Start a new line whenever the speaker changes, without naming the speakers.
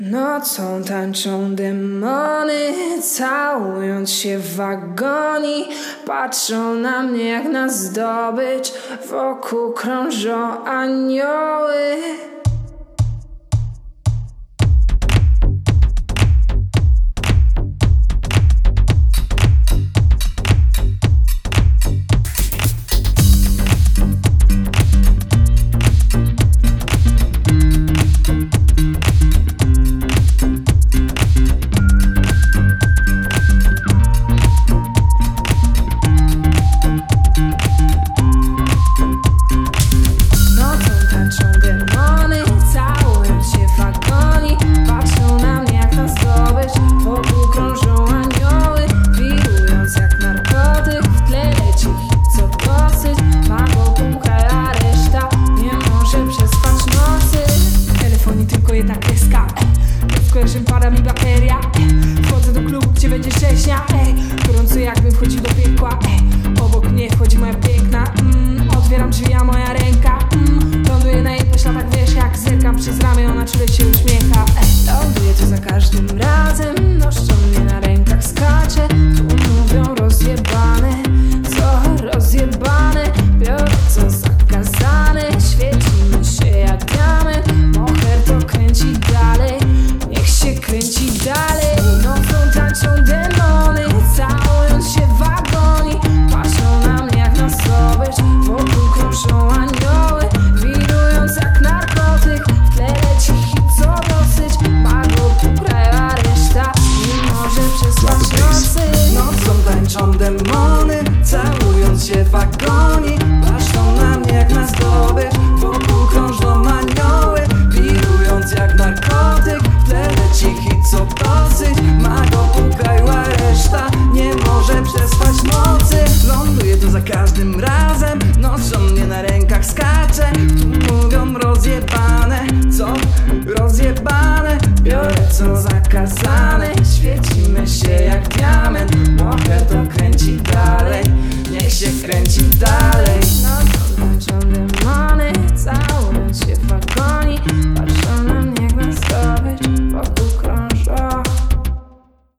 Nocą tańczą demony, całując się w wagonie. Patrzą na mnie jak na zdobycz, wokół krążą anioły.
Kojarzem para mi bateria. Wchodzę do klubu, gdzie będzie szczęścia. Gorąco jakbym wchodził do piekła. Obok mnie wchodzi moja piękna. Otwieram drzwi, a moja ręka ląduje na jej pośladach, wiesz, jak zerkam przez ramię, ona czule się uśmiecha.
Ląduje tu za każdym razem, noszczą mnie na rękach, skacze. Tu mówią rozjebane, co rozjebane. Biorę co zakazane, świecimy się jak diament. Moher to kręci dalej, niech się kręci dalej. Nocą tańczą demony, całując się w wagonie. Patrzą na mnie jak na zdobycz, wokół krążą anioły. Wirując jak narkotyk, w tle leci hit co dosyć. Mago pół kraju, a reszta nie może przespać nocy.
Nocą tańczą demony, całując się w wagonie. Patrzą na mnie jak na zdobycz, wokół krążą anioły. Wirując jak narkotyk, w tle leci hit co dosyć. Mago pół kraju, a reszta nie może przespać nocy. Ląduję tu za każdym razem, noszą mnie na rękach, skacze. Tu mówią rozjebane, co rozjebane. Biorę co zakazane, świecimy się jak diament. Moher to kręci dalej, niech się kręci dalej.